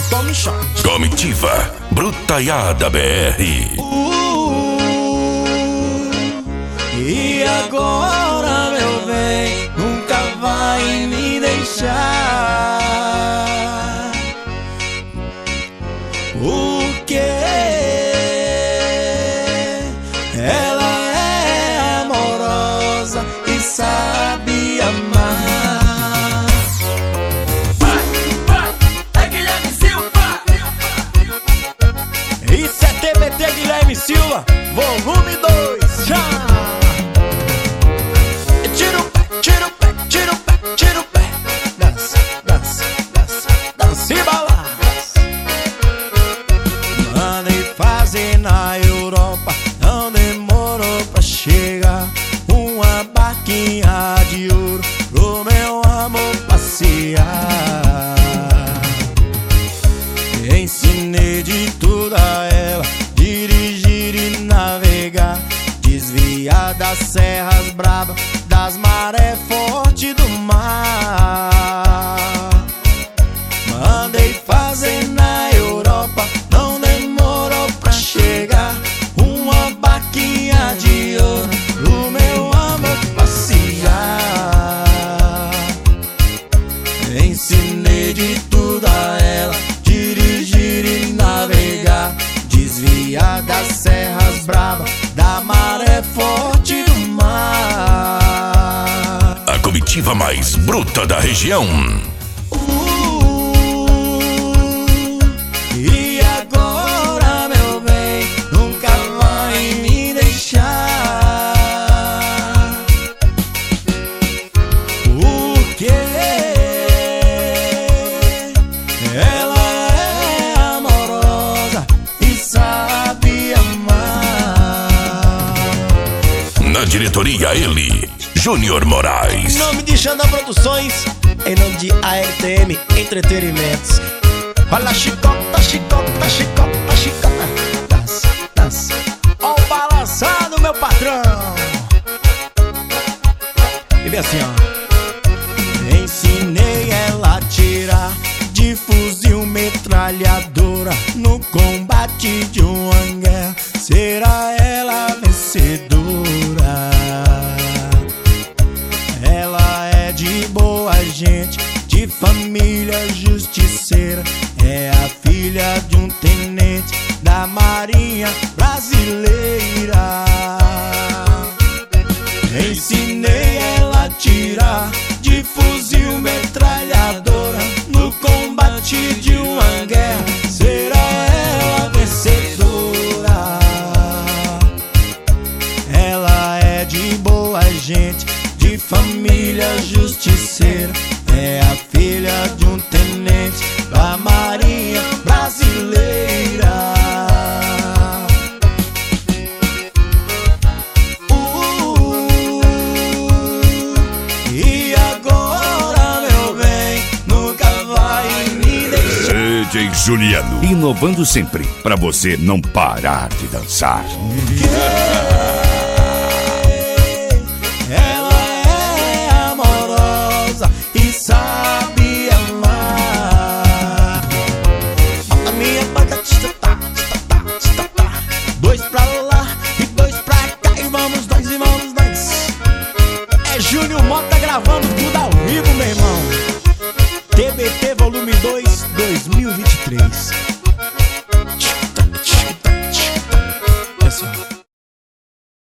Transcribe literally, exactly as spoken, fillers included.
tome shot. Comitiva Brutaiada B R. Uh, e agora, meu bem, nunca vai me deixar. O que? Ela é amorosa e sabe amar. Vai, vai, é Guilherme Silva. Isso é T B T Guilherme Silva, volume dois, já! Tira o pé, tira o pé, tira o pé, tira o pé. Dança, dança, dança, dança e balança. Mandei fazer na Europa, não demorou pra chegar. Uma barquinha de ouro pro meu amor passear. Ensinei de tudo a ela, dirigir e navegar, desviar das serras bravas, das marés fortes do mar. Mandei fazer na Europa, não demorou pra chegar. Uma barquinha de ouro pro meu amor passear. Ensinei de tudo a ela, dirigir e navegar, desviar das serras bravas, da maré forte do mar. A comitiva mais bruta da região. Uh, e agora, meu bem, nunca vai me deixar. Porque ela é amorosa e sabe amar. Na diretoria, ele, Júnior Moraes. Em nome de Xandão Produções, em nome de A R T M Entretenimentos. Olha a chicota, chicota, chicota, chicota. Dança, dança. Ó o balançado, meu patrão. E vem assim, ó. Ensinei ela a tirar de fuzil metralhadora no combate de uma guerra. Será ela a vencedora? Ela é de boa gente, de família justiceira. É a filha de um tenente da Marinha Brasileira. Ensinei ela a tirar de fuzil metralhadora no combate de uma guerra. Será ela a vencedora? Ela é de boa gente, de família justiceira. É a filha de um tenente da Marinha Brasileira. Uh, e agora, meu bem, nunca vai me deixar. D J Juliano, inovando sempre, pra você não parar de dançar. Yeah.